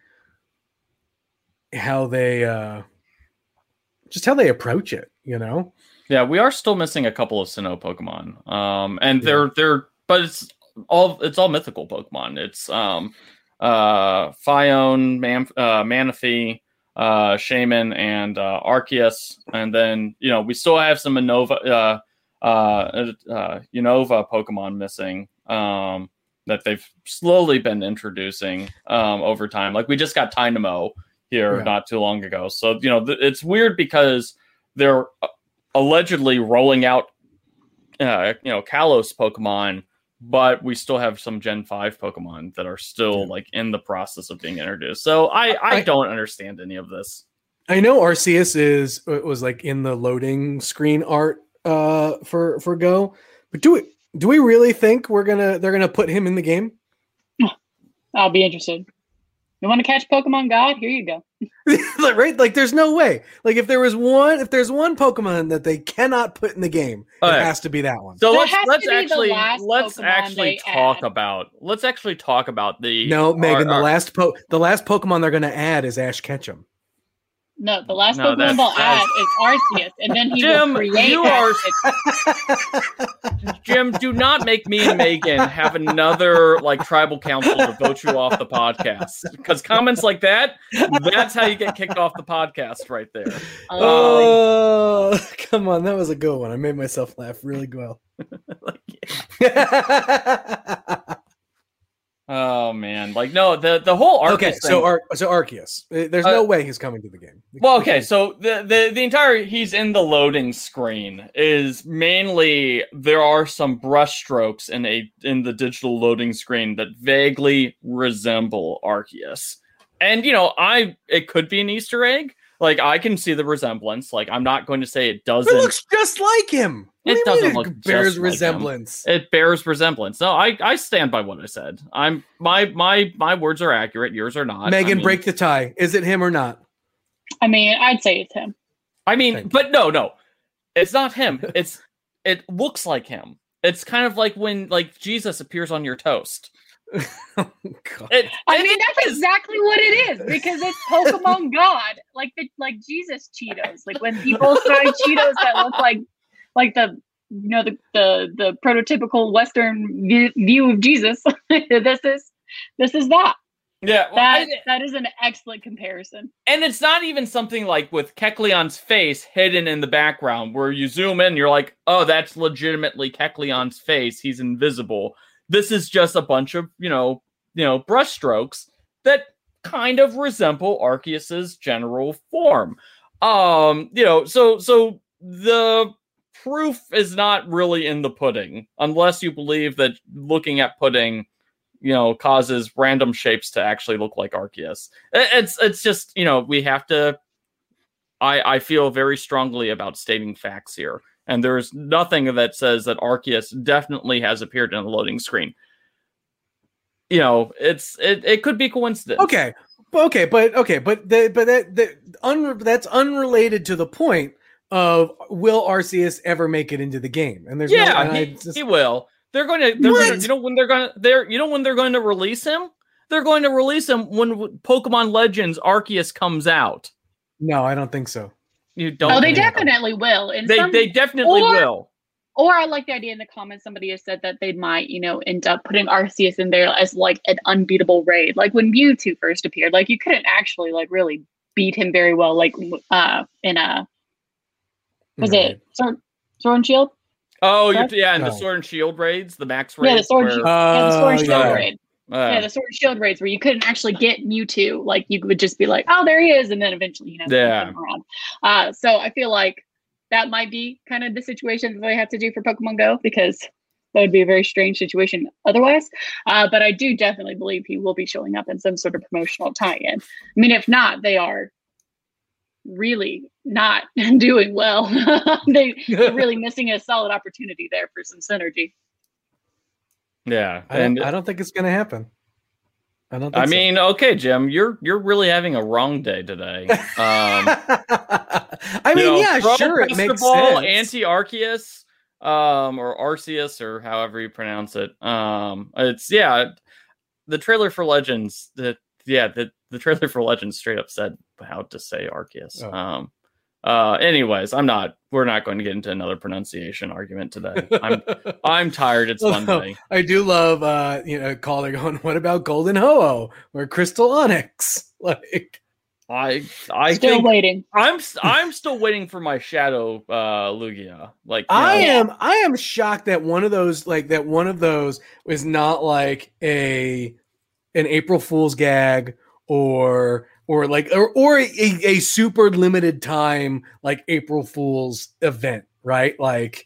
how they uh just how they approach it, you know. Yeah, we are still missing a couple of Sinnoh Pokemon. Um and they're yeah. they're but it's all it's all mythical Pokemon. It's um uh Phione, Man, uh Manaphy, uh Shaman, and uh Arceus. And then, you know, we still have some Unova uh uh uh Unova Pokemon missing. Um that they've slowly been introducing um over time. Like we just got Tynamo here yeah. not too long ago. So, you know, th- it's weird because they're allegedly rolling out, uh, you know, Kalos Pokemon, but we still have some Gen five Pokemon that are still yeah. like in the process of being introduced. So I, I, I don't understand any of this. I know Arceus is, was like in the loading screen art uh, for, for Go, but do we, do we really think we're going to, they're going to put him in the game? I'll be interested. You want to catch Pokemon God? Here you go. Right? Like, there's no way. Like, if there was one, if there's one Pokemon that they cannot put in the game, All it right. has to be that one. So that let's let's actually let's Pokemon actually talk add. about let's actually talk about the no Megan. Our, the last po- the last Pokemon they're going to add is Ash Ketchum. No, the last no, Pokemon they'll add is Arceus, and then he Jim, will create you are Jim, do not make me and Megan have another like tribal council to vote you off the podcast. Because comments like that, that's how you get kicked off the podcast right there. Oh, um, come on. That was a good one. I made myself laugh really well. like, Oh man, like no, the the whole Arceus okay. Thing, so Ar- so Arceus, there's uh, no way he's coming to the game. Well, okay, so the, the the entire he's in the loading screen is mainly there are some brushstrokes in a in the digital loading screen that vaguely resemble Arceus, and you know I it could be an Easter egg. like I can see the resemblance. Like I'm not going to say it doesn't. It looks just like him. What It do you mean doesn't it look bears just like him? resemblance. It bears resemblance. No, I, I stand by what I said. I'm my my my words are accurate. Yours are not. Megan, I mean, break the tie. Is it him or not? I mean, I'd say it's him. I mean, Thank but no, no, it's not him. It's it looks like him. It's kind of like when like Jesus appears on your toast. Oh, God. It, I it mean, that's is. exactly what it is because it's Pokemon God, like the like Jesus Cheetos. Like when people try Cheetos that look like like the you know the the, the prototypical Western view, view of Jesus. this is this is that. Yeah, well, That I- that is an excellent comparison. and it's not even something like with Kecleon's face hidden in the background where you zoom in, you're like, oh, that's legitimately Kecleon's face. He's invisible. This is just a bunch of, you know, you know, brushstrokes that kind of resemble Arceus's general form. Um, you know, so so the proof is not really in the pudding, unless you believe that looking at pudding, you know, causes random shapes to actually look like Arceus. It's it's just, you know, we have to. I I feel very strongly about stating facts here. And there's nothing that says that Arceus definitely has appeared in the loading screen. You know, it's it, it could be coincidence. Okay, okay, but okay, but the, but that the un, that's unrelated to the point of will Arceus ever make it into the game? And there's Yeah, no, and I he, just- he will. They're going to. They're going What? to. You know when they're going to. They're. You know when they're going to release him. They're going to release him when Pokemon Legends Arceus comes out. no, I don't think so. You don't. Oh, they think- definitely will. And They some, they definitely or- will. Or I like the idea in the comments. Somebody has said that they might, you know, end up putting Arceus in there as like an unbeatable raid. Like when Mewtwo first appeared, like you couldn't actually like really beat him very well. Like uh in a was No, it Sword, Sword and Shield? Oh, you're, Correct? yeah, and the No. Sword and Shield raids, the max Yeah, the raids. Sword, where, and Shield, yeah, the Sword and Oh, Shield yeah. raid. uh, Yeah, the Sword and Shield raids where you couldn't actually get Mewtwo. Like you would just be like, oh, there he is, and then eventually, you know, Yeah. flip him around. Uh, so I feel like that might be kind of the situation that they have to do for Pokemon Go because that would be a very strange situation otherwise. Uh, but I do definitely believe he will be showing up in some sort of promotional tie-in. I mean, if not, they are really not doing well. they, they're really missing a solid opportunity there for some synergy. yeah, I, and don't, I don't think it's going to happen. I don't. Think I so. mean, okay, Jim, you're you're really having a wrong day today. Um, I mean, you know, yeah, throw sure, it makes Pokeball, sense. Anti-Arceus, um, or Arceus, or however you pronounce it. Um, it's yeah, the trailer for Legends. The yeah, the the trailer for Legends straight up said how to say Arceus. Oh. Um, uh, anyways, I'm not. We're not going to get into another pronunciation argument today. I'm I'm tired. It's Monday. I do love, uh, you know, calling on. What about Golden Ho-Oh or Crystal Onyx? Like, I I Still think waiting. I'm s- I'm still waiting for my Shadow uh, Lugia. Like you I know, am, I am shocked that one of those, like that, one of those was not like a an April Fool's gag or or like or or a, a super limited time like April Fool's event, right? Like.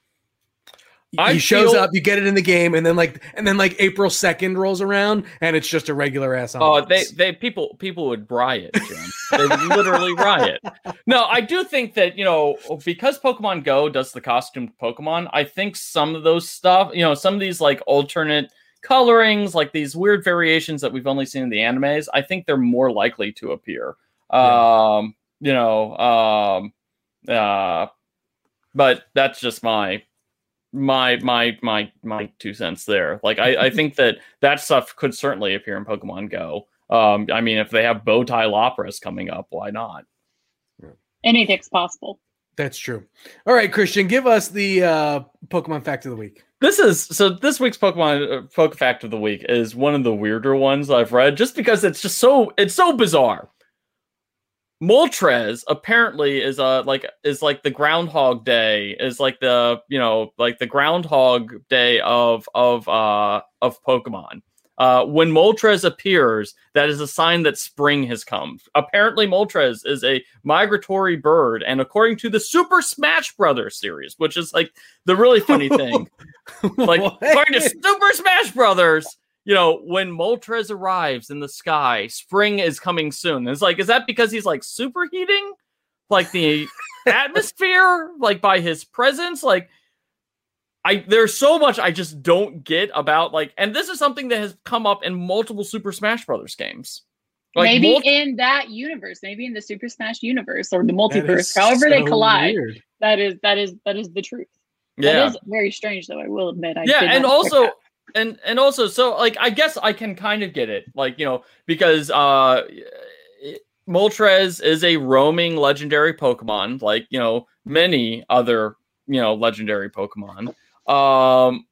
I he shows feel- up, you get it in the game, and then like and then like April second rolls around, and it's just a regular ass. Oh, they Onyx. they people people would riot, Jim. They would literally riot. No, I do think that you know because Pokemon Go does the costumed Pokemon. I think some of those stuff, you know, some of these like alternate colorings, like these weird variations that we've only seen in the animes. I think they're more likely to appear. Yeah. Um, you know, um, uh, but that's just my. my my my my two cents there. Like I, I think that that stuff could certainly appear in Pokemon Go. Um, I mean, if they have Bowtie Lapras coming up, why not? Anything's possible. That's true. All right, Christian, give us the uh, Pokemon fact of the week. This is so. This week's Pokemon uh, Poke Fact of the week is one of the weirder ones I've read, just because it's just so it's so bizarre. Moltres apparently is a like is like the Groundhog Day is like the you know like the Groundhog Day of of uh of Pokemon. Uh, when Moltres appears, that is a sign that spring has come. Apparently, Moltres is a migratory bird, and according to the Super Smash Brothers series, which is like the really funny thing, like What? according to Super Smash Brothers, you know, when Moltres arrives in the sky, spring is coming soon. And it's like, is that because he's like superheating like the atmosphere, like by his presence? Like, I there's so much I just don't get about like, and this is something that has come up in multiple Super Smash Brothers games. Like maybe multi- in that universe, maybe in the Super Smash universe or the multiverse, however so they collide. Weird. That is that is that is the truth. Yeah, that is very strange, though. I will admit. I yeah, and also, and and also, so like, I guess I can kind of get it, like, you know, because uh, Moltres is a roaming legendary Pokemon, like, you know, many other, you know, legendary Pokemon. Um,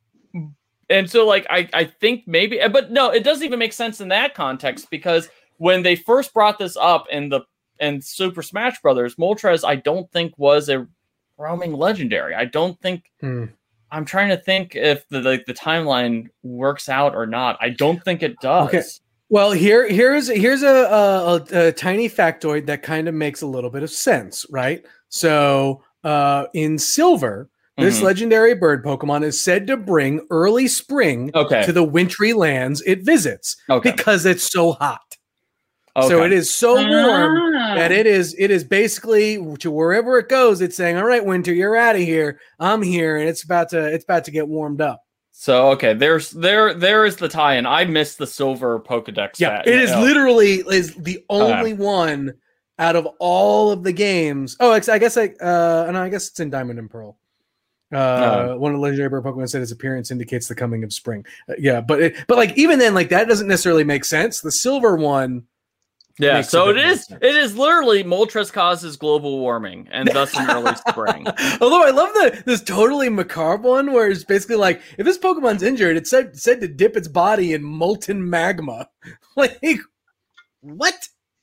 and so, like, I I think maybe, but no, it doesn't even make sense in that context, because when they first brought this up in the in Super Smash Brothers, Moltres, I don't think was a roaming legendary. I don't think hmm. I'm trying to think if the like the timeline works out or not. I don't think it does. Okay. Well, here here's here's a, a, a tiny factoid that kind of makes a little bit of sense, right? So uh, in Silver, this mm-hmm. legendary bird Pokemon is said to bring early spring okay. to the wintry lands it visits okay. because it's so hot. Okay. So it is so warm ah. that it is it is basically to wherever it goes, it's saying, "All right, winter, you're out of here. I'm here," and it's about to it's about to get warmed up. So okay, there's there there is the tie-in. I missed the Silver Pokedex. Yeah, it is know. literally is the only okay. one out of all of the games. Oh, I guess I uh, no, I guess it's in Diamond and Pearl. Uh, no. One of the legendary bird Pokemon said its appearance indicates the coming of spring. Uh, yeah, but it, but like even then, like that doesn't necessarily make sense. The Silver one. Yeah, so it is sense. It is literally Moltres causes global warming and thus an early spring. Although I love the this totally macabre one where it's basically like if this Pokemon's injured, it's said said to dip its body in molten magma. Like what?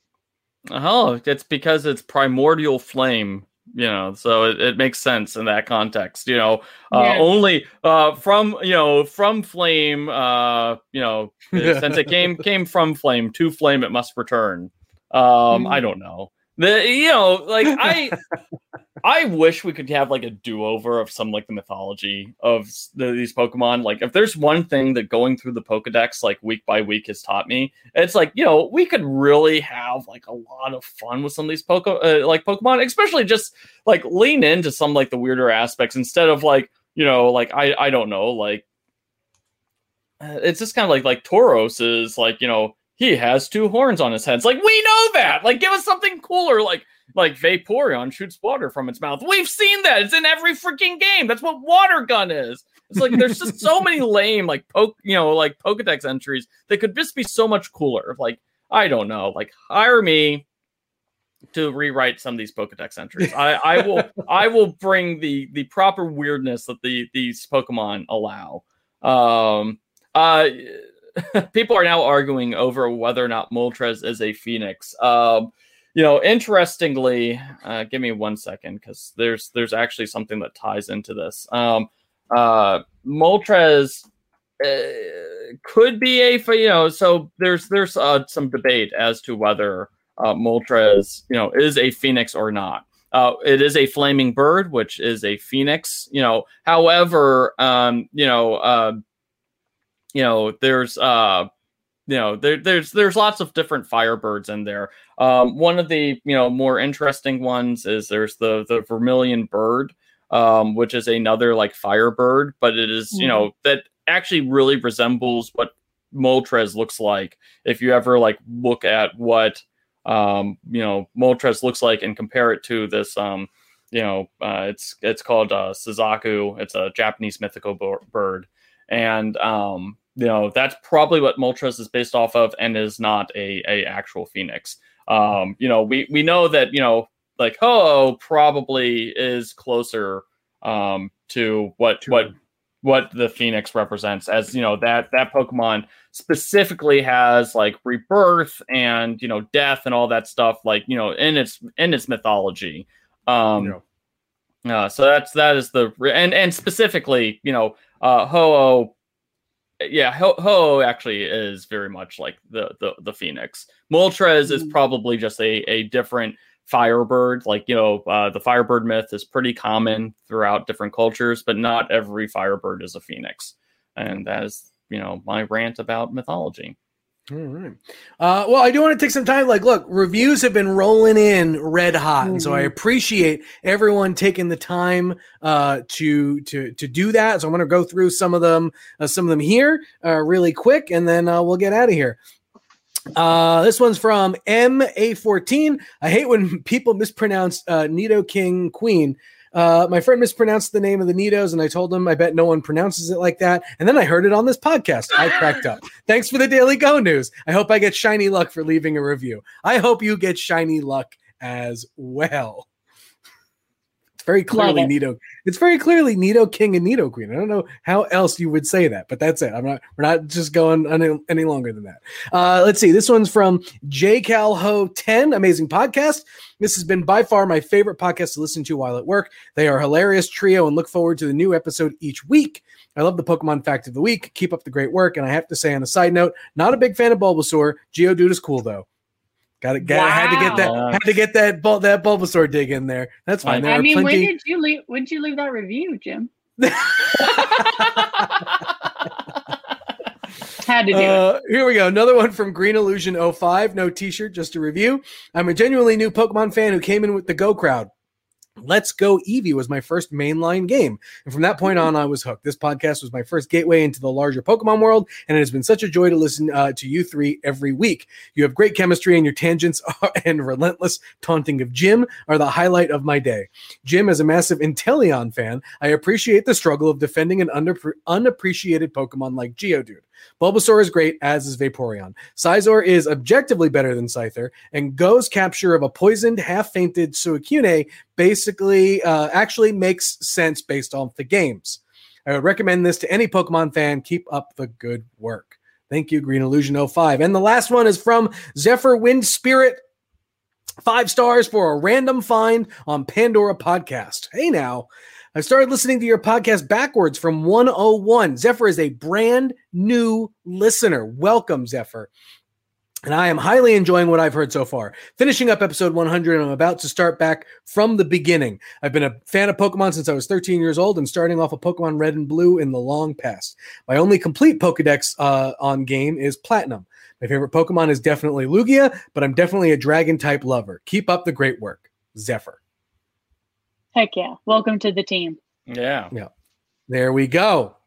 Oh, it's because it's primordial flame. You know, so it, it makes sense in that context. You know, uh, yeah. only uh, from you know from flame. Uh, you know, since it came came from flame to flame, it must return. Um, mm. I don't know. The you know, like I, I wish we could have like a do over of some like the mythology of the, these Pokemon. Like, if there's one thing that going through the Pokedex like week by week has taught me, it's like you know we could really have like a lot of fun with some of these Poke uh, like Pokemon, especially just like lean into some like the weirder aspects instead of like you know like I I don't know like uh, it's just kind of like like Tauros is like you know. He has two horns on his head. It's like, we know that. Like, give us something cooler. Like, like Vaporeon shoots water from its mouth. We've seen that. It's in every freaking game. That's what Water Gun is. It's like, there's just so many lame, like, poke, you know, like Pokedex entries that could just be so much cooler. Like, I don't know. Like, hire me to rewrite some of these Pokedex entries. I, I will, I will bring the the proper weirdness that the these Pokemon allow. Um, uh. People are now arguing over whether or not Moltres is a phoenix. Um, you know, interestingly, uh, give me one second because there's there's actually something that ties into this. Um, uh, Moltres uh, could be a you know, so there's there's uh, some debate as to whether uh, Moltres you know is a phoenix or not. Uh, it is a flaming bird, which is a phoenix. You know, however, um, you know. Uh, You know, there's, uh, you know, there, there's, there's lots of different Firebirds in there. Um, one of the, you know, more interesting ones is there's the, the Vermilion Bird, um, which is another like Firebird, but it is, mm-hmm. you know, that actually really resembles what Moltres looks like. If you ever like look at what, um, you know, Moltres looks like and compare it to this, um, you know, uh, it's, it's called, uh, Suzaku. It's a Japanese mythical b- bird. And, um, you know, that's probably what Moltres is based off of and is not a, a actual phoenix. Um, you know, we, we know that, you know, like Ho-Oh probably is closer um, to what True. what what the phoenix represents, as, you know, that that Pokemon specifically has like rebirth and, you know, death and all that stuff, like, you know, in its in its mythology. Um, yeah. uh, so that's that is the and and specifically, you know, uh, Ho-Oh. Yeah, Ho- Ho-Oh actually is very much like the the, the Phoenix. Moltres mm. is probably just a, a different Firebird. Like, you know, uh, the Firebird myth is pretty common throughout different cultures, but not every Firebird is a Phoenix. And that is you know, my rant about mythology. All right. Uh, well, I do want to take some time. Like, look, reviews have been rolling in red hot, mm-hmm. and so I appreciate everyone taking the time uh, to to to do that. So I'm going to go through some of them, uh, some of them here, uh, really quick, and then uh, we'll get out of here. Uh, this one's from M A fourteen. I hate when people mispronounce uh, Nidoking Queen. Uh, my friend mispronounced the name of the Nidos, and I told him I bet no one pronounces it like that. And then I heard it on this podcast. I cracked up. Thanks for the Daily Go News. I hope I get shiny luck for leaving a review. I hope you get shiny luck as well. It's very clearly it. Nido. It's very clearly Nidoking and Nidoqueen. I don't know how else you would say that, but that's it. I'm not. We're not just going any, any longer than that. Uh, let's see. This one's from J Calho ten. Amazing podcast. This has been by far my favorite podcast to listen to while at work. They are a hilarious trio and look forward to the new episode each week. I love the Pokemon fact of the week. Keep up the great work. And I have to say on a side note, not a big fan of Bulbasaur. Geodude is cool though. Got it. Got wow. Had to get that. Had to get that. Bul- that Bulbasaur dig in there. That's fine. There I mean, plenty- when did you leave? When did you leave that review, Jim? Had to do uh, it. Here we go. Another one from Green Illusion oh five. No t-shirt, just a review. I'm a genuinely new Pokemon fan who came in with the Go crowd. Let's Go Eevee was my first mainline game. And from that point on, I was hooked. This podcast was my first gateway into the larger Pokemon world, and it has been such a joy to listen uh, to you three every week. You have great chemistry, and your tangents are, and relentless taunting of Jim are the highlight of my day. Jim, as a massive Inteleon fan, I appreciate the struggle of defending an under, unappreciated Pokemon like Geodude. Bulbasaur is great, as is Vaporeon. Scizor is objectively better than Scyther, and Go's capture of a poisoned, half-fainted Suicune basically uh, actually makes sense based off the games. I would recommend this to any Pokemon fan. Keep up the good work. Thank you, Green Illusion oh five. And the last one is from Zephyr Wind Spirit. Five stars for a random find on Pandora Podcast. Hey now. I started listening to your podcast backwards from one oh one. Zephyr is a brand new listener. Welcome, Zephyr. And I am highly enjoying what I've heard so far. Finishing up episode one hundred, and I'm about to start back from the beginning. I've been a fan of Pokemon since I was thirteen years old and starting off a Pokemon Red and Blue in the long past. My only complete Pokedex uh, on game is Platinum. My favorite Pokemon is definitely Lugia, but I'm definitely a Dragon-type lover. Keep up the great work. Zephyr. Heck yeah. Welcome to the team. Yeah. Yeah. There we go.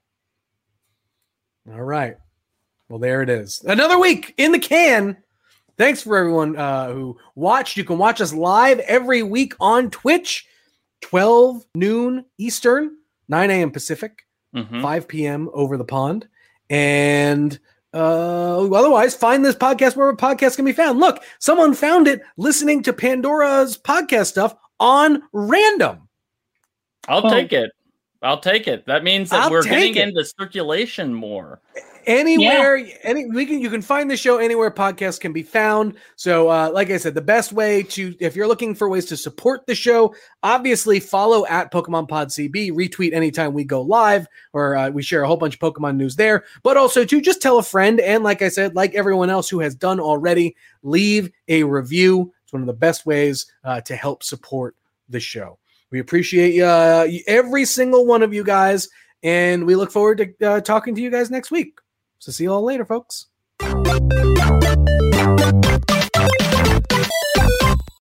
All right. Well, there it is. Another week in the can. Thanks for everyone uh, who watched. You can watch us live every week on Twitch, twelve noon Eastern, nine a.m. Pacific, mm-hmm. five p.m. over the pond. And uh, otherwise, find this podcast wherever podcasts can be found. Look, someone found it listening to Pandora's podcast stuff on random. I'll oh. take it. I'll take it. That means that I'll we're getting it. into circulation more. Anywhere, yeah. any we can you can find the show anywhere podcasts can be found. So, uh, like I said, the best way to if you're looking for ways to support the show, obviously follow at Pokemon Pod C B, retweet anytime we go live or uh, we share a whole bunch of Pokemon news there. But also to just tell a friend, and like I said, like everyone else who has done already, leave a review. It's one of the best ways uh, to help support the show. We appreciate uh, every single one of you guys, and we look forward to uh, talking to you guys next week. So see you all later, folks.